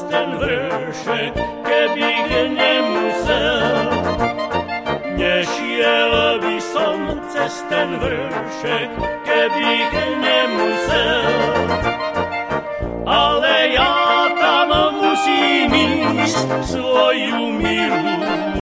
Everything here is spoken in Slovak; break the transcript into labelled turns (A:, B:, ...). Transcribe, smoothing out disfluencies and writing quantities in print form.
A: ten vršek, kebych nemusel. Nešiel by som cez ten vršek, kebych nemusel. Ale ja tam musím ísť svoju milú